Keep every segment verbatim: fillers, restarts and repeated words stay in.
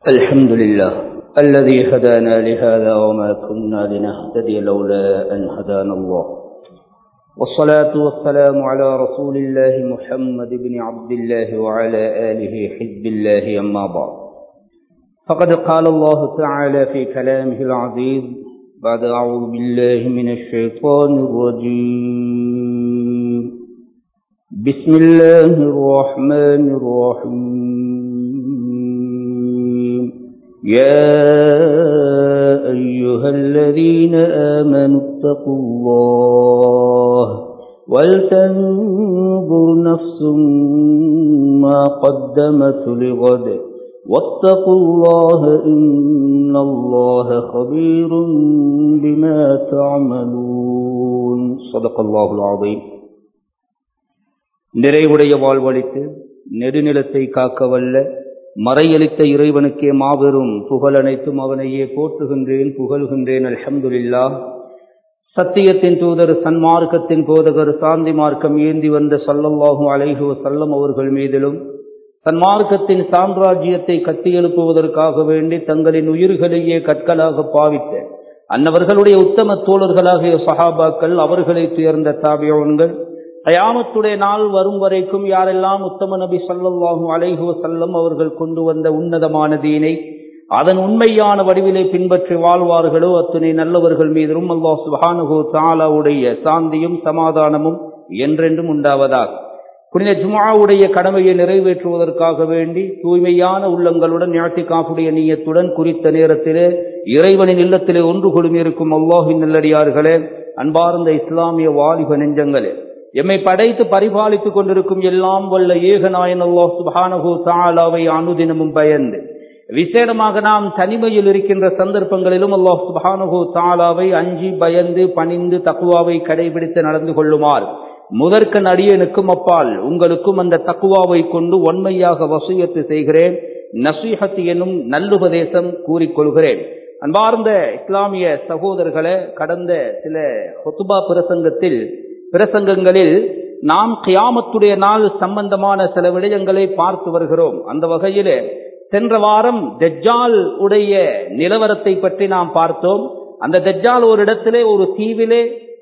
الحمد لله الذي هدانا لهذا وما كنا لنهتدي لولا أن هدانا الله، والصلاة والسلام على رسول الله محمد بن عبد الله وعلى آله حزب الله. أما بعد، فقد قال الله تعالى في كلامه العزيز بعد أعوذ بالله من الشيطان الرجيم: بسم الله الرحمن الرحيم. يا أيها الذين آمنوا اتقوا الله ولتنظر نفس ما قدمت لغد واتقوا الله إن الله خبير بما تعملون. صدق الله العظيم. நிறைவுடைய வாழ்வளித்து நெடுநிலத்தை காக்க வல்ல மறையளித்த இறைவனுக்கே மாபெரும் புகழ் அனைத்தும் அவனையே போற்றுகின்றேன், புகழ்கின்றேன். அல்ஹம்துலில்லாஹ். சத்தியத்தின் தூதர், சன்மார்க்கத்தின் போதகர், சாந்தி மார்க்கம் ஏந்தி வந்த ஸல்லல்லாஹு அலைஹி வஸல்லம் அவர்கள் மீதிலும், சன்மார்க்கத்தின் சாம்ராஜ்யத்தை கட்டியெழுப்புவதற்காக வேண்டி தங்களின் உயிர்களையே கற்களாக பாவித்த அன்னவர்களுடைய உத்தம தோழர்களாகிய சஹாபாக்கள், அவர்களை சேர்ந்த தாபிஊன்கள், கயாமத்துடைய நாள் வரும் வரைக்கும் யாரெல்லாம் உத்தம நபி ஸல்லல்லாஹு அலைஹி வஸல்லம் அவர்கள் கொண்டு வந்த உன்னதமான தீனை அதன் உண்மையான வடிவிலே பின்பற்றி வாழ்வார்களோ அத்துணை நல்லவர்கள் மீதும் அல்லாஹ் சுப்ஹானஹு தஆலாவுடைய சாந்தியும் சமாதானமும் என்றென்றும் உண்டாவதாக. புனித ஜும்ஆவுடைய கடமையை நிறைவேற்றுவதற்காக வேண்டி தூய்மையான உள்ளங்களுடன் இஅ்திகாஃபுடைய நிய்யத்துடன் குறித்த நேரத்திலே இறைவனின் இல்லத்திலே ஒன்று குழுமி இருக்கும் அல்லாஹ்வின் நல்லடியார்களே, அன்பார்ந்த இஸ்லாமிய வாலிப நெஞ்சங்களே, எம்மை படைத்து பரிபாலித்துக் கொண்டிருக்கும் எல்லாம் வல்ல ஏகநாயன் அல்லாஹ் சுப்ஹானஹு தஆலாவை அனுதினமும் பயந்து, விசேடமாக நாம் தனிமையில் இருக்கின்ற சந்தர்ப்பங்களிலும் அல்லாஹ் சுப்ஹானஹு தஆலாவை அஞ்சி பயந்து பணிந்து தக்வாவை கடைபிடித்து நடந்து கொள்ளுமாறு முதற்கண் அடியேனுக்கும் அப்பால் உங்களுக்கும் அந்த தக்வாவை கொண்டு ஒன்மையாக வசியத்து செய்கிறேன். நசீஹத் எனும் நல்லுபதேசம் கூறிக்கொள்கிறேன். அன்பார்ந்த இஸ்லாமிய சகோதரர்களே, கடந்த சில ஹுத்பா பிரசங்கத்தில் பிரசங்கங்களில் நாம் கியாமத்துடைய நாள் சம்பந்தமான சில விடயங்களை பார்த்து வருகிறோம். அந்த வகையிலே சென்ற வாரம் தஜ்ஜால் உடைய நிலவரத்தை பற்றி நாம் பார்த்தோம். அந்த தஜ்ஜால் ஒரு இடத்திலே, ஒரு தீவிலே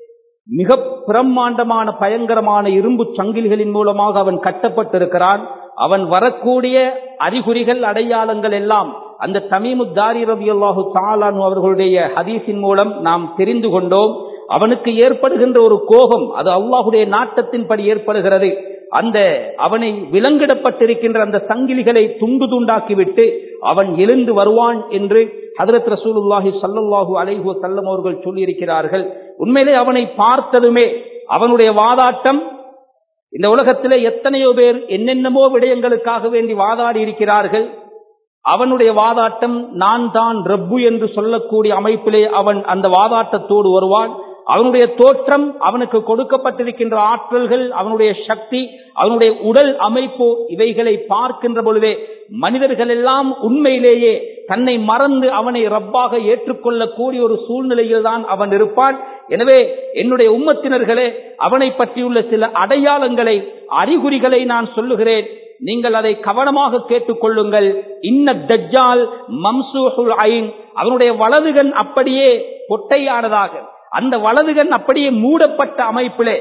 மிக பிரம்மாண்டமான பயங்கரமான இரும்பு சங்கிலிகளின் மூலமாக அவன் கட்டப்பட்டிருக்கிறான். அவன் வரக்கூடிய அறிகுறிகள், அடையாளங்கள் எல்லாம் அந்த தமீமுத் தாரி ரலியல்லாஹு தஆலா அவர்களுடைய ஹதீஸின் மூலம் நாம் தெரிந்து கொண்டோம். அவனுக்கு ஏற்படுகின்ற ஒரு கோபம், அது அல்லாஹுடைய நாட்டத்தின்படி ஏற்படுகிறது. அந்த அவனை விலங்கிடப்பட்டிருக்கின்ற அந்த சங்கிலிகளை துண்டு துண்டாக்கிவிட்டு அவன் எழுந்து வருவான் என்று ஹஜ்ரத் ரசூலுல்லாஹி ஸல்லல்லாஹு அலைஹி வஸல்லம் அவர்கள் சொல்லியிருக்கிறார்கள். உண்மையிலே அவனை பார்த்ததுமே அவனுடைய வாதாட்டம், இந்த உலகத்திலே எத்தனையோ பேர் என்னென்னமோ விடயங்களுக்காக வேண்டி வாதாடி இருக்கிறார்கள். அவனுடைய வாதாட்டம் நான் தான் ரப்பு என்று சொல்லக்கூடிய அமைப்பிலே அவன் அந்த வாதாட்டத்தோடு வருவான். அவனுடைய தோற்றம், அவனுக்கு கொடுக்கப்பட்டிருக்கின்ற ஆற்றல்கள், அவனுடைய சக்தி, அவனுடைய உடல் அமைப்பு, இவைகளை பார்க்கின்ற பொழுதே மனிதர்கள் எல்லாம் உண்மையிலேயே தன்னை மறந்து அவனை ரப்பாக ஏற்றுக்கொள்ளக்கூடிய ஒரு சூழ்நிலையில் தான் அவன் இருப்பான். எனவே என்னுடைய உம்மத்தினர்களே, அவனை பற்றியுள்ள சில அடையாளங்களை, அறிகுறிகளை நான் சொல்லுகிறேன். நீங்கள் அதை கவனமாக கேட்டுக்கொள்ளுங்கள். இன்ன தஜ்ஜால் மம்சூஹுல் ஐன், அவனுடைய வலதுகண் அப்படியே பொட்டையானதாக, அந்த வலதுகண் அப்படியே மூடப்பட்ட அமைப்பிலே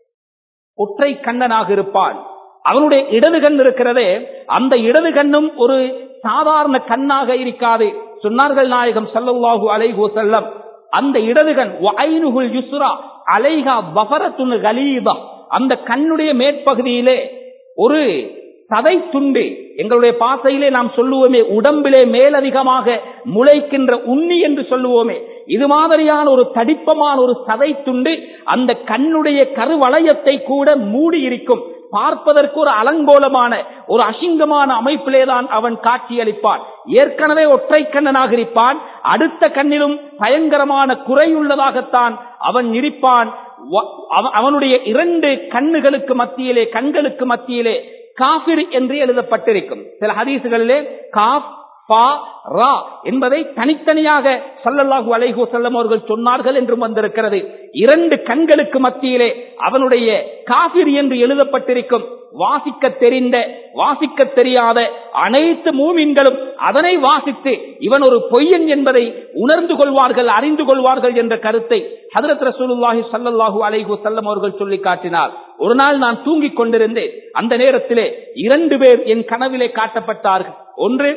ஒற்றை கண்ணனாக இருப்பான். அவனுடைய இடதுகண் இருக்கிறதே, அந்த இடது கண்ணும் ஒரு சாதாரண கண்ணாக இருக்காது. சொன்னார்கள் நாயகம் ஸல்லல்லாஹு அலைஹி வஸல்லம், அந்த இடதுகண் வஐனுஹுல் யுஸ்ரா அலைஹா பஃரத்துன் கலீதா, அந்த கண்ணுடைய மேற்பகுதியிலே ஒரு சதை துண்டு, எங்களுடைய பாசையிலே நாம் சொல்லுவோமே உடம்பிலே மேலதிகமாக முளைக்கின்ற உண்ணி என்று சொல்லுவோமே, இது மாதிரியான ஒரு தடிப்பமான ஒரு சதை துண்டு அந்த கண்ணுடைய கருவளையத்தை கூட மூடி இருக்கும். பார்ப்பதற்கு ஒரு அலங்கோலமான, ஒரு அசிங்கமான அமைப்பிலேதான் அவன் காட்சியளிப்பான். ஏற்கனவே ஒற்றை கண்ணனாக இருப்பான், அடுத்த கண்ணிலும் பயங்கரமான குறையுள்ளதாகத்தான் அவன் இருப்பான். அவனுடைய இரண்டு கண்ணுகளுக்கு மத்தியிலே, கண்களுக்கு மத்தியிலே காஃபிர் என்று எழுதப்பட்டிருக்கும். சில ஹதீசுகளிலே காஃப் பா ரா என்பதை தனித்தனியாக ஸல்லல்லாஹு அலைஹி வஸல்லம் அவர்கள் சொன்னார்கள் என்றும் வந்திருக்கிறது. இரண்டு கண்களுக்கு மத்தியிலே அவனுடைய காஃபிர் என்று எழுதப்பட்டிருக்கும். வாசிக்க தெரிந்த வாசிக்க தெரியாத அனைத்து மூமின்களும் அதனை வாசித்து இவன் ஒரு பொய்யன் என்பதை உணர்ந்து கொள்வார்கள், அறிந்து கொள்வார்கள் என்ற கருத்தை ஹஜ்ரத் ரசூலுல்லாஹி ஸல்லல்லாஹு அலைஹி வஸல்லம் அவர்கள் சொல்லி காட்டினார். ஒரு நாள் நான் தூங்கிக் கொண்டிருந்தேன். அந்த நேரத்திலே இரண்டு பேர் என் கனவிலே காட்டப்பட்டார்கள். ஒன்று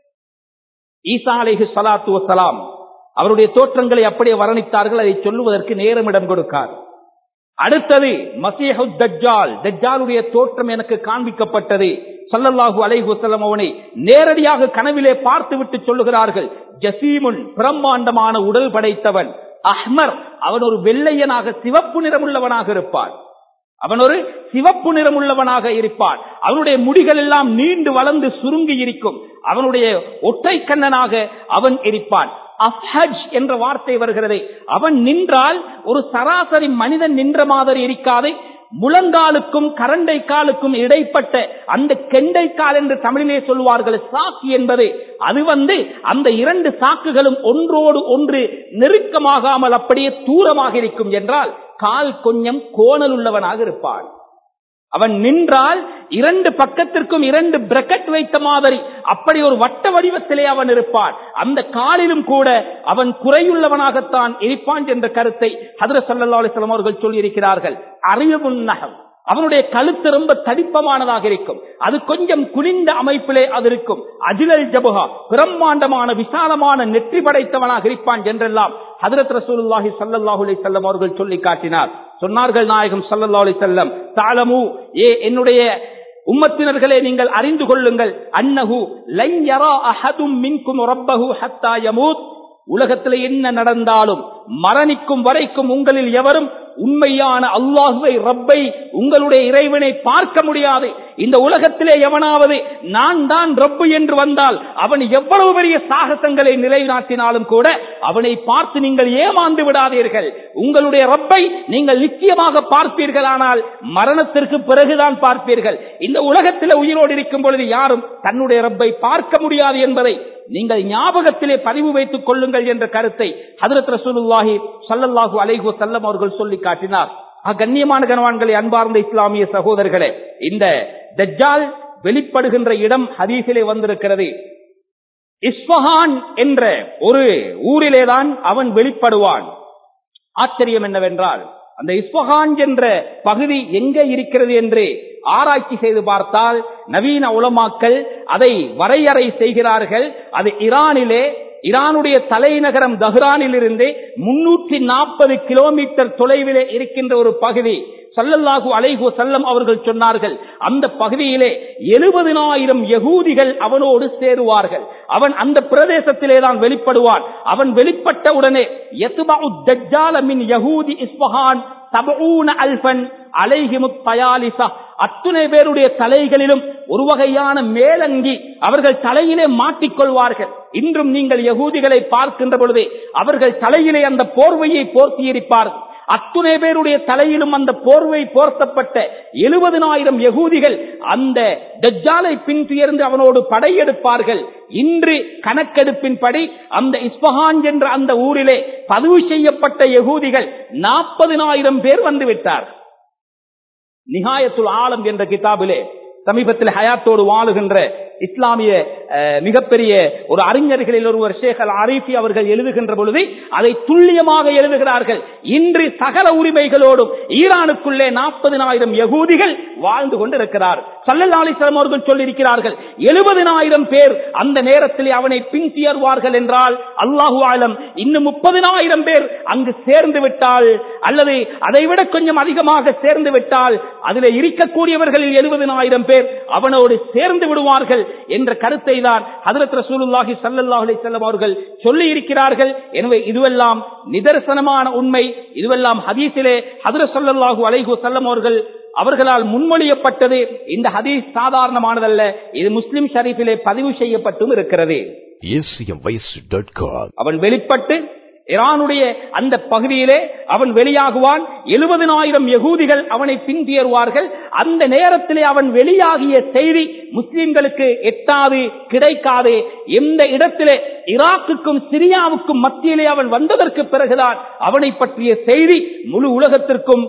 ஈசா அலைஹி ஸலாத்து வஸலாம், அவருடைய தோற்றங்களை அப்படியே வர்ணித்தார்கள், அதை சொல்லுவதற்கு நேரம் இடம் கொடுக்காது. அடுத்தது மசீஹு தஜ்ஜால், தஜ்ஜாலுடைய தோற்றம் எனக்கு காண்பிக்கப்பட்டது. ஸல்லல்லாஹு அலைஹி வஸல்லம் அவனை நேரடியாக கனவிலே பார்த்துவிட்டு சொல்லுகிறார்கள், ஜசீமுன், பிரம்மாண்டமான உடல் படைத்தவன், அஹ்மர், அவன் ஒரு வெள்ளையனாக சிவப்பு நிறமுள்ளவனாக இருப்பான். அவன் ஒரு சிவப்பு நிறமுள்ளவனாக இருப்பான். அவனுடைய முடிகள் எல்லாம் நீண்டு வளர்ந்து சுருங்கி இருக்கும். அவனுடைய ஒற்றை கண்ணனாக அவன் இருப்பான். அஃஹஜ் என்ற வார்த்தை வருகிறது. அவன் நின்றால் ஒரு சராசரி மனிதன் நின்ற மாதிரி இருக்காது. முழங்காலுக்கும் கரண்டை காலுக்கும் இடைப்பட்ட அந்த கெண்டை கால் என்று தமிழிலே சொல்வார்கள் சாக்கு என்பது, அது வந்து அந்த இரண்டு சாக்குகளும் ஒன்றோடு ஒன்று நெருக்கமாகாமல் அப்படியே தூரமாக இருக்கும். என்றால் கால் கொஞ்சம் கோணல் உள்ளவனாக இருப்பான். அவன் நின்றால் இரண்டு பக்கத்திற்கும் இரண்டு பிரக்கெட் வைத்த மாதிரி அப்படி ஒரு வட்ட வடிவத்திலே அவன் இருப்பான். அந்த காலிலும் கூட அவன் குறையுள்ளவனாகத்தான் இருப்பான் என்ற கருத்தை ஹஜ்ரத் ஸல்லல்லாஹு அலைஹி வஸல்லம் அவர்கள் சொல்லி இருக்கிறார்கள். அறியபுன் நஹம், அவனுடைய கழுத்து ரொம்ப தடிப்பமானதாக இருக்கும். அது கொஞ்சம் குனிந்த அமைப்பிலே அது இருக்கும். அஜ்லல் ஜபஹா, பிரம்மாண்டமான விசாலமான நெற்றி படைத்தவனாக இருப்பான் என்றெல்லாம் ஹஜ்ரத் ரசூலுல்லாஹி ஸல்லல்லாஹு அலைஹி வஸல்லம் அவர்கள் சொல்லி காட்டினார். சொன்னார்கள் நாயகம் ஸல்லல்லாஹு அலைஹி வஸல்லம், தஅலமு, ஏ என்னுடைய உம்மத்தினர்களே நீங்கள் அறிந்து கொள்ளுங்கள், அன்னஹு லன் யரா அஹதும் மின்கும் ரப்பஹு ஹத்தா யமூத், உலகத்தில் என்ன நடந்தாலும் மரணிக்கும் வரைக்கும் உங்களில் எவரும் உண்மையான அல்லாஹுவை, ரப்பை, உங்களுடைய இறைவனை பார்க்க முடியாது. இந்த உலகத்திலே எவனாவது நான் தான் ரப்பு என்று வந்தால் அவன் எவ்வளவு பெரிய சாகசங்களை நிலைநாட்டினாலும் கூட அவனை பார்த்து நீங்கள் ஏமாந்து விடாதீர்கள். உங்களுடைய ரப்பை நீங்கள் நிச்சயமாக பார்ப்பீர்கள், ஆனால் மரணத்திற்கு பிறகுதான் பார்ப்பீர்கள். இந்த உலகத்திலே உயிரோடு இருக்கும் பொழுது யாரும் தன்னுடைய ரப்பை பார்க்க முடியாது என்பதை நீங்கள் ஞாபகத்திலே பதிவு வைத்துக் கொள்ளுங்கள் என்ற கருத்தை ஹஜ்ரத் ரசூலுல்லாஹி ஸல்லல்லாஹு அலைஹி வஸல்லம் அவர்கள் சொல்லி காட்டினார். கண்ணியமான கனவான்களே, அன்பார்ந்த இஸ்லாமிய சகோதரர்களே, இந்த தஜ்ஜால் வெளிப்படுகின்ற இடம் ஹதீஸிலே வந்திருக்கிறது. இஸ்ஃபஹான் என்ற ஒரு ஊரிலேதான் அவன் வெளிப்படுவான். ஆச்சரியம் என்னவென்றால், அந்த இஸ்ஃபஹான் என்ற பகுதி எங்கே இருக்கிறது என்று ஆராய்ச்சி செய்து பார்த்தால் நவீன உலமாக்கள் அதை வரையறை செய்கிறார்கள். அது ஈரானிலே, ஈரானுடைய தலைநகரம் தஹ்ரானில் இருந்து முன்னூற்றி நாற்பது கிலோமீட்டர் தொலைவிலே இருக்கின்ற ஒரு பகுதி. ஸல்லல்லாஹு அலைஹி வஸல்லம் அவர்கள் சொன்னார்கள், அந்த பகுதியிலே எழுபதினாயிரம் யகூதிகள் அவனோடு சேருவார்கள். அவன் அந்த பிரதேசத்திலே தான் வெளிப்படுவான். அவன் வெளிப்பட்ட உடனே யத்பஉ தஜ்ஜால மின் யஹூதி இஸ்ஃபஹான் சபஊன அல்ஃபன் அலைஹிமுத் தயாலிஸா, அத்துணை பேருடைய தலைகளிலும் ஒரு வகையான மேலங்கி அவர்கள் தலையிலே மாட்டிக்கொள்வார்கள். இன்றும் நீங்கள் யகூதிகளை பார்க்கின்ற பொழுது அவர்கள் தலையிலே அந்த போர்வையை போர்த்தி இருப்பார்கள். அத்துணை பேருடைய தலையிலும் அந்த போர்வை போர்த்தப்பட்ட எழுபதினாயிரம் யகூதிகள் அந்த தஜ்ஜாலை பின்துயர்ந்து அவனோடு படையெடுப்பார்கள். இன்று கணக்கெடுப்பின்படி அந்த இஸ்ஃபஹான் என்ற அந்த ஊரிலே பதிவு செய்யப்பட்ட யகூதிகள் நாற்பதினாயிரம் பேர் வந்து விட்டார். நிஹாயத்துல் ஆலம் என்ற கிதாபிலே சமீபத்தில் ஹயாத்தோடு வாழுகின்ற இஸ்லாமிய மிகப்பெரிய ஒரு அறிஞர்களில் ஒருவர் ஷேக் அல் ஆரிஃபி அவர்கள் எழுதுகின்ற பொழுது அதை துல்லியமாக எழுதுகிறார்கள். இன்று சகல உரிமைகளோடும் ஈரானுக்குள்ளே நாற்பதினாயிரம் யகூதிகள் வாழ்ந்து கொண்டிருக்கிறார். ஸல்லல்லாஹு அலைஹி வஸல்லம் அவர்கள் சொல்லியிருக்கிறார்கள், எழுபதினாயிரம் பேர் அந்த நேரத்தில் அவனை பின்தொடர்வார்கள் என்றால் அல்லாஹு ஆலம் இன்னும் முப்பதினாயிரம் பேர் அங்கு சேர்ந்து விட்டால், அல்லது அதைவிட கொஞ்சம் அதிகமாக சேர்ந்து விட்டால், அதில் இருக்கக்கூடியவர்களில் எழுபதினாயிரம் பேர் அவனோடு சேர்ந்து விடுவார்கள் என்ற கருத்தை தான் ஹஜ்ரத் ரசூலுல்லாஹி ஸல்லல்லாஹு அலைஹி வஸல்லம் அவர்கள் சொல்லி இருக்கிறார்கள். எனவே இதுவெல்லாம் நிதர்சனமான உண்மை. இதுவெல்லாம் ஹதீஸிலே ஹஜ்ரத் ஸல்லல்லாஹு அலைஹி வஸல்லம் அவர்கள் அவர்களால் முன்மொழியப்பட்டது. இந்த ஹதீஸ் சாதாரணமானதல்ல, இது முஸ்லிம் ஷரீஃபிலே பதிவு செய்யப்பட்டும் இருக்கிறது. அவன் வெளிப்பட்டு ஈரானுடைய அந்த பகுதியிலே அவன் வெளியாகுவான். எழுபதினாயிரம் யகூதிகள் அவனை பின்தேறுவார்கள். அந்த நேரத்திலே அவன் வெளியாகிய செய்தி முஸ்லிம்களுக்கு எட்டாது, கிடைக்காது. எந்த இடத்திலே ஈராக்குக்கும் சிரியாவுக்கும் மத்தியிலே அவன் வந்ததற்கு பிறகுதான் அவனை பற்றிய செய்தி முழு உலகத்திற்கும்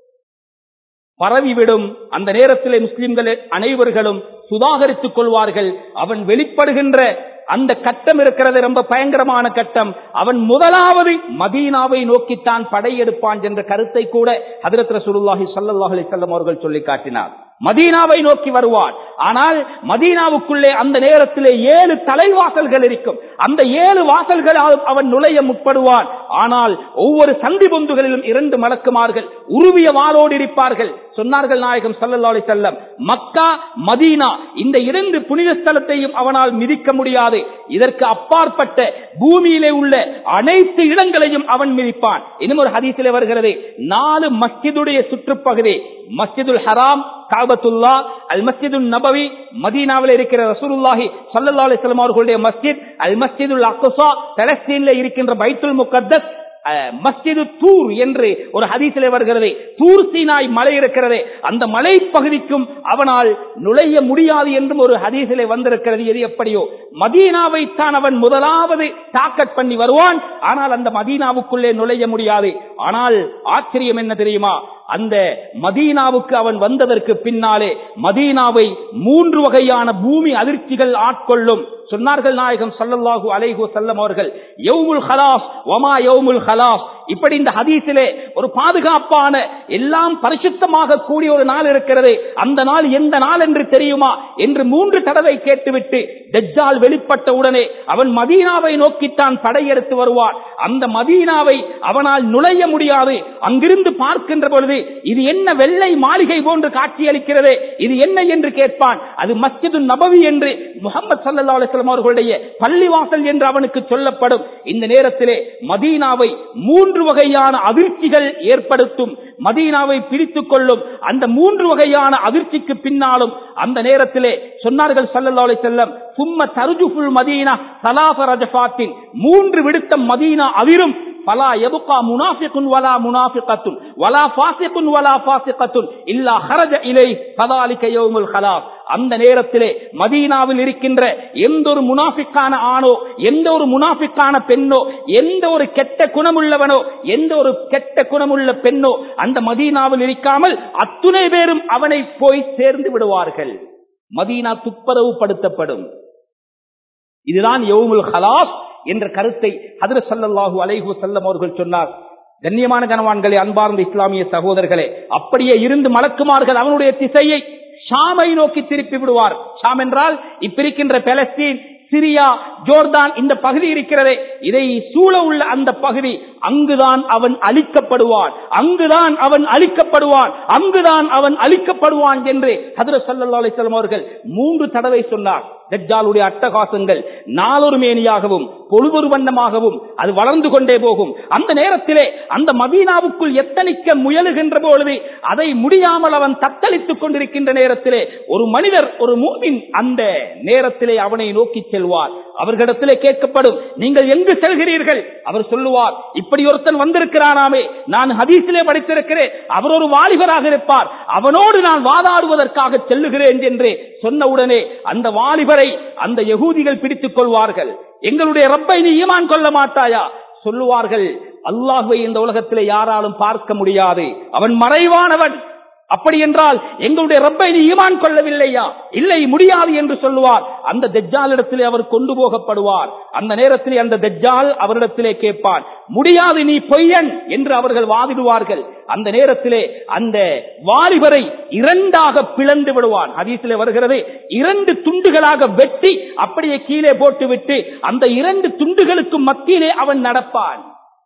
பரவிவிடும். அந்த நேரத்திலே முஸ்லிம்கள் அனைவர்களும் சுதாகரித்துக் கொள்வார்கள். அவன் வெளிப்படுகின்ற அந்த கட்டம் இருக்கிறது, ரொம்ப பயங்கரமான கட்டம். அவன் முதலாவது மதீனாவை நோக்கித்தான் படையெடுப்பான் என்ற கருத்தை கூட ஹஜ்ரத் ரசூலுல்லாஹி ஸல்லல்லாஹு அலைஹி வஸல்லம் அவர்கள் சொல்லி காட்டினார். மதீனாவை நோக்கி வருவான். ஆனால் மதீனாவுக்குள்ளே அந்த நேரத்திலே ஏழு தலைவாசல்கள் இருக்கும். அந்த ஏழு வாசல்களால் அவன் நுழைய முற்படுவான். ஆனால் ஒவ்வொரு சந்தி பொந்துகளிலும் இரண்டு மலக்குமார்கள் உருவிய வாளோடு இருப்பார்கள். சொன்னார்கள் நாயகம் ஸல்லல்லாஹு அலைஹி வஸல்லம், மக்கா மதீனா இந்த இரண்டு புனித ஸ்தலத்தையும் அவனால் மிதிக்க முடியாது. இதற்கு அப்பாற்பட்ட பூமியிலே உள்ள அனைத்து இடங்களையும் அவன் மிதிப்பான். இன்னும் ஒரு ஹதீஸிலே வருகிறது, நாலு மஸ்ஜிதுடைய சுற்றுப்பகுதி, மஸ்ஜிதுல் ஹராம், காபத்துல்லா, அல் மஸ்ஜிதுல் நபவி, மதீனாவில் இருக்கிற ரசூலுல்லாஹி ஸல்லல்லாஹு அலைஹி வஸல்லம் அவர்களுடைய மஸ்ஜித், அல் மஸ்ஜிதுல் அக்ஸா பலஸ்தீனில் இருக்கின்ற பைத்துல் முகத்தஸ், மஸ்ஜிது தூர் என்று ஒரு ஹதீஸிலே வருகிறது. தூர் சீனாய் மலை இருக்கிறது, அந்த மலை பகுதிக்கும் அவனால் நுழைய முடியாது என்றும் ஒரு ஹதீஸிலே வந்திருக்கிறது. எது எப்படியோ மதீனாவை தான் அவன் முதலாவது டார்கெட் பண்ணி வருவான். ஆனால் அந்த மதீனாவுக்குள்ளே நுழைய முடியாது. ஆனால் ஆச்சரியம் என்ன தெரியுமா? அந்த மதீனாவுக்கு அவன் வந்ததற்கு பின்னாலே மதீனாவை மூன்று வகையான பூமி அதிர்ச்சிகள் ஆட்கொள்ளும். சொன்னார்கள் நாயகம் ஸல்லல்லாஹு அலைஹி வஸல்லம் அவர்கள், யௌமுல் ஹலாஸ் வமா யௌமுல் ஹலாஸ். இப்படி இந்த ஹதீஸிலே ஒரு பாதுகாப்பான எல்லாம் பரிசுத்தமாக கூடிய ஒரு நாள் இருக்கிறது. அந்த நாள் எந்த நாள் என்று தெரியுமா என்று மூன்று தடவை கேட்டுவிட்டு தஜ்ஜால் வெளிப்பட்ட உடனே அவன் மதீனாவை நோக்கித்தான் படையெடுத்து வருவான். அந்த மதீனாவை அவனால் நுழைய முடியாது. அங்கிருந்து பார்க்கின்ற பொழுது இது என்ன வெள்ளை மாளிகை போன்று காட்சியளிக்கிறது, இது என்ன என்று கேட்பான். அது மஸ்ஜிது நபவி என்று முஹம்மது ஸல்லல்லாஹு அலைஹி வஸல்லம் அவர்களுடைய பள்ளிவாசல் என்று அவனுக்கு சொல்லப்படும். இந்த நேரத்திலே மதீனாவை மூன்று வகையான அதிர்ச்சிகள் ஏற்படுத்தும், மதீனாவை பிடித்துக் கொள்ளும். அந்த மூன்று வகையான அதிர்ச்சிக்கு பின்னாலும் அந்த நேரத்திலே சொன்னார்கள் ஸல்லல்லாஹு அலைஹி வஸல்லம், சும்ம தர்ஜுஃபுல் மதீனா ஸலாஸ ரஜஃபாத்தின், மூன்று விடுத்தம் மதீனா அதிரும். ஃபலா யப்கா முனாஃபிகுன் வலா முனாஃபிகத்துன் வலா ஃபாஸிகுன் வலா ஃபாஸிகத்துன் இல்லா ஹரஜ இலை ஃபதாலிக யௌமுல் ஹலாஸ். அந்த நேரத்திலே மதீனாவில் இருக்கின்ற எந்த ஒரு முனாஃபிக்கான ஆணோ, எந்த ஒரு முனாஃபிக்கான பெண்ணோ, எந்த ஒரு கெட்ட குணமுள்ளவனோ, எந்த ஒரு கெட்ட குணமுள்ள பெண்ணோ அந்த மதீனாவில் இருக்காமல் அத்துணை பேரும் அவனை போய் சேர்ந்து விடுவார்கள். மதீனா துப்புரவுப்படுத்தப்படும். இதுதான் யௌமுல் ஹலாஸ் என்ற கருத்தை ஹஜ்ரத் ஸல்லல்லாஹு அலைஹி வஸல்லம் அவர்கள் சொன்னார். கண்ணியமான கனவான்களே, அன்பார்ந்த இஸ்லாமிய சகோதரர்களே, அப்படியே இருந்து மலக்குமார்கள் அவனுடைய திசையை ஷாமை நோக்கி திருப்பி விடுவார். ஷாம் என்றால் இப்பிருக்கின்ற பலஸ்தீன், சிரியா, ஜோர்தான் இந்த பகுதி இருக்கிறதே, இதை சூழ உள்ள அந்த பகுதி, அங்குதான் அவன் அழிக்கப்படுவான், அங்குதான் அவன் அழிக்கப்படுவான், அங்குதான் அவன் அழிக்கப்படுவான் என்று ஹஜ்ரத் ஸல்லல்லாஹு அலைஹி வஸல்லம் அவர்கள் மூன்று தடவை சொன்னார். தஜ்ஜாலுடைய அட்டகாசங்கள் நாளொரு மேனியாகவும் பொழுதொரு வண்ணமாகவும் அது வளர்ந்து கொண்டே போகும். அந்த நேரத்திலே அந்த மதீனாவுக்குள் எத்தனிக்க முயலுகின்ற பொழுது அதை முடியாமல் அவன் தத்தளித்துக் கொண்டிருக்கின்ற நேரத்திலே ஒரு மனிதர், ஒரு மூமின் அந்த நேரத்திலே அவனை நோக்கி செல்வார். அவர்களிடத்திலே கேட்கப்படும், நீங்கள் எங்கு செல்கிறீர்கள்? அவர் சொல்லுவார், இப்படி ஒருத்தன் வந்திருக்கிறானாமே, நான் ஹதீஸிலே படித்திருக்கிறேன், அவர் ஒரு வாலிபராக இருப்பார், அவனோடு நான் வாதாடுவதற்காக செல்லுகிறேன் என்று சொன்னவுடனே அந்த வாலிபரை அந்த யகூதிகள் பிடித்துக் கொள்வார்கள். எங்களுடைய ரப்பை நீ ஈமான் கொள்ள மாட்டாயா? சொல்லுவார்கள், அல்லாஹ்வை இந்த உலகத்திலே யாராலும் பார்க்க முடியாது, அவன் மறைவானவன். அப்படி என்றால் எங்களுடைய ரப்பை நீ ஈமான் கொள்ளவில்லையா? இல்லை, முடியாது என்று சொல்லுவார். அந்த தஜ்ஜாலிடத்திலே அவர் கொண்டு போகப்படுவார். அந்த நேரத்திலே அந்த தஜ்ஜால் அவரிடத்திலே கேட்பான், முடியாது, நீ பொய்யன் என்று அவர்கள் வாதிடுவார்கள். அந்த நேரத்திலே அந்த வாலிபரை இரண்டாக பிளந்து விடுவான். ஹதீஸிலே வருகிறது, இரண்டு துண்டுகளாக வெட்டி அப்படியே கீழே போட்டுவிட்டு அந்த இரண்டு துண்டுகளுக்கு மத்தியிலே அவன் நடப்பான்.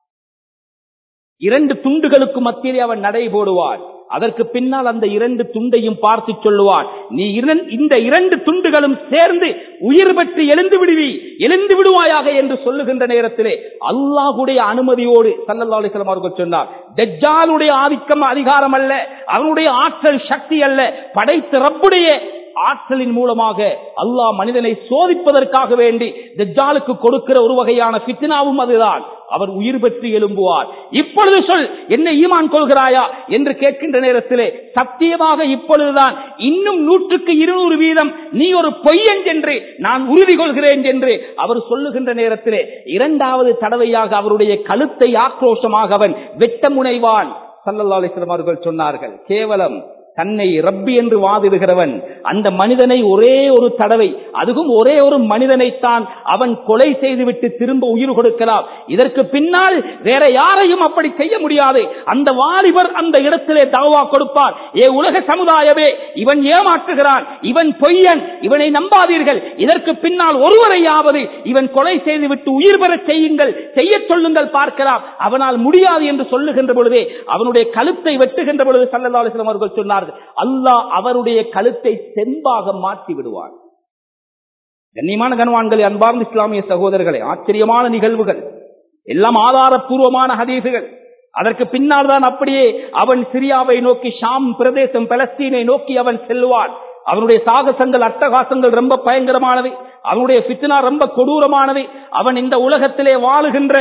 இரண்டு துண்டுகளுக்கு மத்தியிலே அவன் நடை போடுவான். அதற்கு பின்னால் அந்த இரண்டு துண்டையும் பார்த்து சொல்லுவான், நீ இந்த இரண்டு துண்டுகளும் சேர்ந்து உயிர் பெற்று எழுந்து விடுவி எழுந்து விடுவாயாக என்று சொல்லுகின்ற நேரத்திலே அல்லாஹ்வுடைய அனுமதியோடு ஸல்லல்லாஹு அலைஹி வஸல்லம் அவர்கள் சொன்னார், தஜ்ஜாலுடைய ஆதிக்கம் அதிகாரம் அல்ல, அவனுடைய ஆற்றல் சக்தி அல்ல, படைத்த ரப்புடைய ஆற்றலின் மூலமாக அல்லாஹ் மனிதனை சோதிப்பதற்காக வேண்டி தஜ்ஜாலுக்கு கொடுக்கிற ஒரு வகையான ஃபித்னாவும் அதுதான். அவர் உயிர் பெற்று எழும்புவார். இப்பொழுது சொல், என்ன ஈமான் கொள்கிறாயா என்று கேட்கின்ற நேரத்திலே சத்தியமாக இப்பொழுதுதான் இன்னும் நூற்றுக்கு இருநூறு வீதம் நீ ஒரு பொய்யன் என்று நான் உறுதி கொள்கிறேன் என்று அவர் சொல்லுகின்ற நேரத்திலே இரண்டாவது தடவையாக அவருடைய கழுத்தை ஆக்ரோஷமாக அவன் வெட்ட முனைவான். ஸல்லல்லாஹு அலைஹி வஸல்லம் அவர்கள் சொன்னார்கள், கேவலம் தன்னை ரப்பி என்று வாதிடுகிறவன் அந்த மனிதனை ஒரே ஒரு தடவை, அதுவும் ஒரே ஒரு மனிதனைத்தான் அவன் கொலை செய்துவிட்டு திரும்ப உயிர் கொடுக்கலாம். இதற்கு பின்னால் வேற யாரையும் அப்படி செய்ய முடியாது. அந்த வாலிபர் அந்த இடத்திலே தஅவா கொடுப்பார். ஏ உலக சமுதாயமே, இவன் ஏமாற்றுகிறான், இவன் பொய்யன், இவனை நம்பாதீர்கள். இதற்கு பின்னால் ஒருவரையாவது இவன் கொலை செய்துவிட்டு உயிர் பெற செய்யுங்கள், செய்ய சொல்லுங்கள் பார்க்கலாம். அவனால் முடியாது என்று சொல்லுகின்ற பொழுதே அவனுடைய கழுத்தை வெட்டுகின்ற பொழுது ஸல்லல்லாஹு அலைஹி வஸல்லம் அவர்கள் சொன்னார்கள், அல்லாஹ் அவருடைய கழுத்தை செம்பாக மாற்றி விடுவான். கண்ணியமான கனவான்களே, அன்பார்ந்த இஸ்லாமிய சகோதரர்களே, ஆச்சரியமான நிகழ்வுகள் எல்லாம் ஆதாரப்பூர்வமான ஹதீசுகள். அதற்கு பின்னால் தான் அப்படியே அவன் சிரியாவை நோக்கி, ஷாம் பிரதேசம் பலஸ்தீனை நோக்கி அவன் செல்வான். அவனுடைய சாகசங்கள் அட்டகாசங்கள் ரொம்ப பயங்கரமானவை. அவனுடைய ஃபித்னா ரொம்ப கொடூரமானவை. அவன் இந்த உலகத்திலே வாழுகின்ற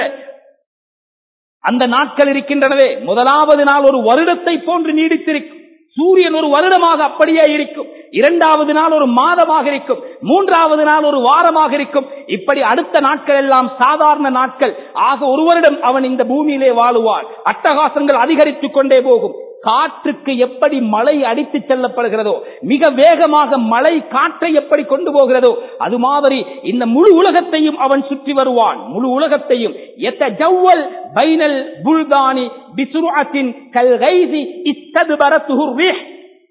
அந்த நாட்கள் இருக்கின்றனவே, முதலாவது நாள் ஒரு வருடத்தை போன்று நீடித்திருக்கும். சூரியன் ஒரு வருடமாக அப்படியே இருக்கும். இரண்டாவது நாள் ஒரு மாதமாக இருக்கும். மூன்றாவது நாள் ஒரு வாரமாக இருக்கும். இப்படி அடுத்த நாட்கள் எல்லாம் சாதாரண நாட்கள். ஆக ஒரு வருடம் அவன் இந்த பூமியிலே வாழுவான். அட்டகாசங்கள் அதிகரித்துக் கொண்டே போகும். காற்றுக்கு எப்படி மழை அடித்து செல்லப்படுகிறதோ, மிக வேகமாக மழை காற்றை எப்படி கொண்டு போகிறதோ, அது மாதிரி இந்த முழு உலகத்தையும் அவன் சுற்றி வருவான். முழு உலகத்தையும் யதஜவ்வல் பைனல் புல்தானி பிசுர்அத்தின் கல்கைஸி இஸ்தத்பரத்துஹு ரிஹ்,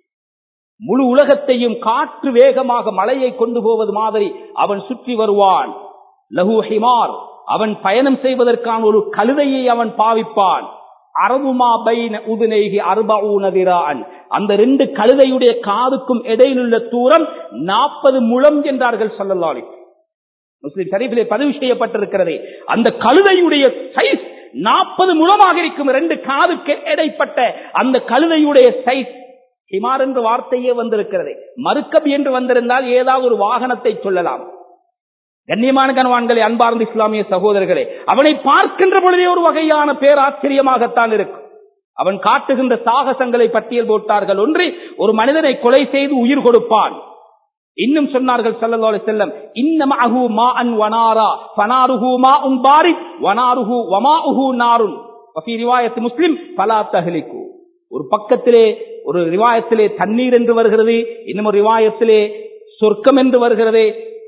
முழு உலகத்தையும் காற்று வேகமாக மழையை கொண்டு போவது மாதிரி அவன் சுற்றி வருவான். லஹு ஹிமார், அவன் பயணம் செய்வதற்கான ஒரு கழுதையை அவன் பாவிப்பான். அரபுமா பைன உதுனைஹி அர்பஊன திராஅன், அந்த ரெண்டு கழுதையுடைய காதுக்கும் இடையிலுள்ள தூரம் நாற்பது முழம் என்றார்கள் ஸல்லல்லாஹு அலைஹி வஸல்லம். முஸ்லிம் ஷரீஃபிலே பதிவு செய்யப்பட்டிருக்கிறது. அந்த கழுதையுடைய சைஸ் நாற்பது முழமாக இருக்கும். ரெண்டு காதுக்கு இடைப்பட்ட அந்த கழுதையுடைய சைஸ். ஹிமார் என்ற வார்த்தையே வந்திருக்கிறது. மருக்கப் என்று வந்திருந்தால் ஏதாவது ஒரு வாகனத்தை சொல்லலாம். கண்ணியமான கனவான்களே, அன்பார்ந்த இஸ்லாமிய சகோதரர்களே, அவனை பார்க்கின்ற பொழுதே ஒரு வகையான பேராச்சரியமாகத்தான் இருக்கும். அவன் காட்டுகின்ற சாகசங்களை பட்டியல் போட்டார்கள். ஒன்று, ஒரு மனிதனை கொலை செய்து உயிர் கொடுப்பான். இன்னும் சொன்னார்கள் ஸல்லல்லாஹு அலைஹி வஸல்லம், இன்னமஹு மாஅன் வனாரா ஃபனாருஹு மாஉன் பாரித் வனாருஹு வமாஉஹு நாருன் வஃபீ ரிவாயத் முஸ்லிம் ஃபலா தஹ்லிகு. ஒரு பக்கத்திலே ஒரு ரிவாயத்திலே தண்ணீர் என்று வருகிறது, இன்னும் ஒரு ரிவாயத்திலே சொர்க்கம் என்று வருகிறது,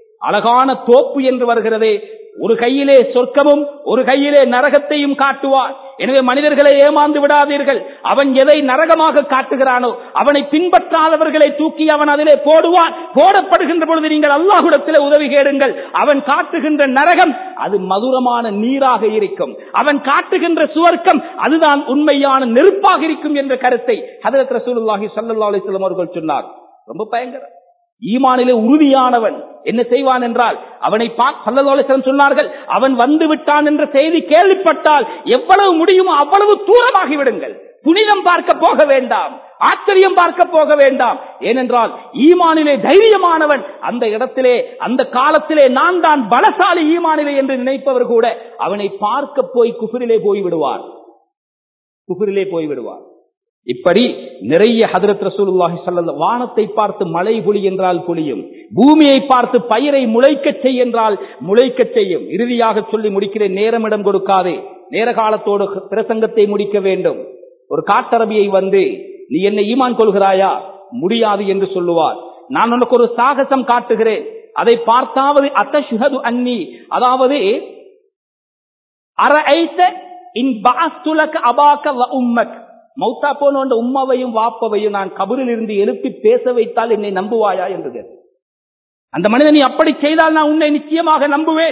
அழகான தோப்பு என்று வருகிறது. ஒரு கையிலே சொர்க்கமும் ஒரு கையிலே நரகத்தையும் காட்டுவார். எனவே மனிதர்களை ஏமாந்து விடாதீர்கள். அவன் எதை நரகமாக காட்டுகிறானோ அவனை பின்பற்றாதவர்களை தூக்கி அவன் அதிலே போடுவான். போடப்படுகின்ற பொழுது நீங்கள் அல்லாஹ்விடத்திலே உதவி கேளுங்கள். அவன் காட்டுகின்ற நரகம் அது மதுரமான நீராக இருக்கும். அவன் காட்டுகின்ற சுவர்க்கம் அதுதான் உண்மையான நெருப்பாக இருக்கும் என்ற கருத்தை ஹஜ்ரத் ரசூலுல்லாஹி ஸல்லல்லாஹு அலைஹி வஸல்லம் அவர்கள் சொன்னார். ரொம்ப பயங்கரம். ஈமானிலே உறுதியானவன் என்ன செய்வான் என்றால், அவனை ஸல்லல்லாஹு அலைஹி வஸல்லம் சொன்னார்கள், அவன் வந்து விட்டான் என்ற செய்தி கேள்விப்பட்டால் எவ்வளவு முடியுமோ அவ்வளவு தூரமாகி விடுங்கள். புனிதம் பார்க்க போக வேண்டாம், ஆச்சரியம் பார்க்க போக வேண்டாம். ஏனென்றால் ஈமானிலே தைரியமானவன் அந்த இடத்திலே அந்த காலத்திலே நான் தான் பலசாலி ஈமானிலே என்று நினைப்பவர் கூட அவனை பார்க்க போய் குஃப்ரிலே போய் விடுவார், குஃப்ரிலே போய் விடுவார். இப்படி நிறைய ஹஜ்ரத் ரசூலுல்லாஹி ஸல்லல்லாஹு, வானத்தை பார்த்து மழை பொழி என்றால் பொழியும், பூமியை பார்த்து பயிரை முளைக்கச் செய் என்றால் முளைக்கச் செய்யும். இறுதியாக சொல்லி முடிக்கிறேன், நேரமிடம் கொடுக்காதே, நேர காலத்தோடு பிரசங்கத்தை முடிக்க வேண்டும். ஒரு காட்டரபியை வந்து, நீ என்னை ஈமான் கொள்கிறாயா? முடியாது என்று சொல்லுவார். நான் உனக்கு ஒரு சாகசம் காட்டுகிறேன், அதை பார்த்தாவது அத்தஷ்ஹது அன்னி, அதாவது அரஐத இன் பஅஸ்து லக அபாக வ உம்மக், மௌத்தா போன உம்மாவையும் வாப்பவையும் நான் கபரில் இருந்து எழுப்பி பேச வைத்தால் என்னை நம்புவாயா என்று கேட்டு, அந்த மனிதன் நீ அப்படி செய்தால் நான் உன்னை நிச்சயமாக நம்புவேன்.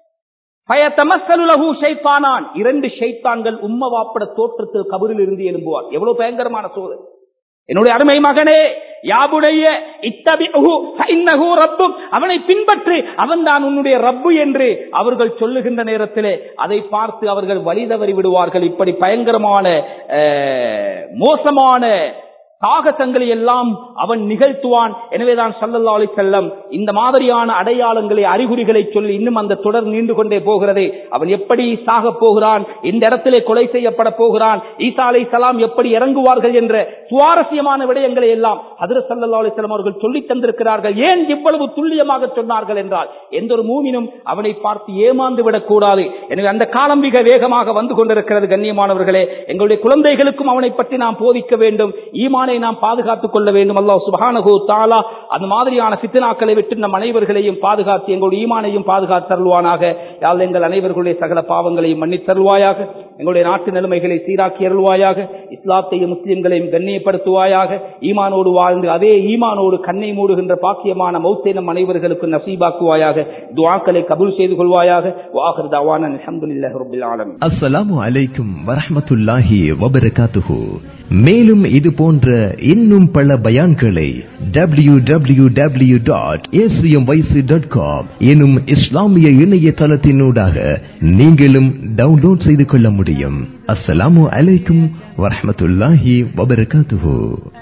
இரண்டு ஷைத்தான்கள் உம்ம வாப்பட தோற்றத்தில் கபரில் இருந்து எழும்புவார். எவ்வளவு பயங்கரமான சோதனை! என்னுடைய அருமை மகனே, யாபுடைய இத்தபிஹு ஃபஇன்னஹு ரப்புக், அவனை பின்பற்று, அவன் தான் உன்னுடைய ரப்பு என்று அவர்கள் சொல்லுகின்ற நேரத்திலே அதை பார்த்து அவர்கள் வழி தவறி விடுவார்கள். இப்படி பயங்கரமான மோசமான சாகசங்களை எல்லாம் அவன் நிகழ்த்துவான். எனவேதான் ஸல்லல்லாஹு அலைஹி வஸல்லம் இந்த மாதிரியான அடையாளங்களை அறிகுறிகளை சொல்லி இன்னும் அந்த தொடர் நீண்டு கொண்டே போகிறது. அவன் எப்படி சாக போகிறான், இந்த இடத்திலே கொலை செய்யப்பட போகிறான், ஈசா அலைஹிஸ்ஸலாம் எப்படி இறங்குவார்கள் என்ற சுவாரஸ்யமான விடயங்களை எல்லாம் ஹஜ்ரத் ஸல்லல்லாஹு அலைஹி வஸல்லம் அவர்கள் சொல்லித் தந்திருக்கிறார்கள். ஏன் இவ்வளவு துல்லியமாக சொன்னார்கள் என்றால், எந்த ஒரு மூமினும் அவனை பார்த்து ஏமாந்து விடக்கூடாது. எனவே அந்த காலம் மிக வேகமாக வந்து கொண்டிருக்கிறது. கண்ணியமானவர்களே, எங்களுடைய குழந்தைகளுக்கும் அவனை பற்றி நாம் போதிக்க வேண்டும், ஈமானை நாம் பாதுகாத்துக் கொள்ள வேண்டும். அல்லாஹ் சுப்ஹானஹு தஆலா அந்த மாதிரியான ஃபித்னாக்களை விட்டு நம் அனைவர்களையும் பாதுகாத்து எங்களுடைய ஈமானையும் பாதுகாத்து அருள்வானாக. யா அல்லாஹ், எங்கள் அனைவர்களுடைய சகல பாவங்களையும் மன்னித்து அருள்வாயாக. எங்களுடைய நாட்டு நிலைமைகளை சீராக்கி அருள்வாயாக. இஸ்லாத்தையும் முஸ்லிம்களையும் கண்ணியப்படுத்துவாயாக. ஈமானோடு வாழ்ந்து அதே ஈமானோடு கண்ணை மூடுகின்ற பாக்கியமான மௌத்தை நம் அனைவர்களுக்கு நசீபாக்குவாயாக. துஆக்களை கபூல் செய்து கொள்வாயாக. வஆகிர் தஅவானா அல்ஹம்துலில்லாஹி ரப்பில் ஆலமீன். அஸ்ஸலாமு அலைக்கும் வரஹ்மத்துல்லாஹி வபரகாத்துஹு. மேலும் இது போன்ற இன்னும் பல பயான்களை W W W dot A C M Y C dot com எனும் இஸ்லாமிய இணையதளத்தினூடாக நீங்களும் டவுன்லோட் செய்து கொள்ள முடியும். அஸ்ஸலாமு அலைக்கும் வரஹ்மத்துல்லாஹி வபரகாத்துஹு.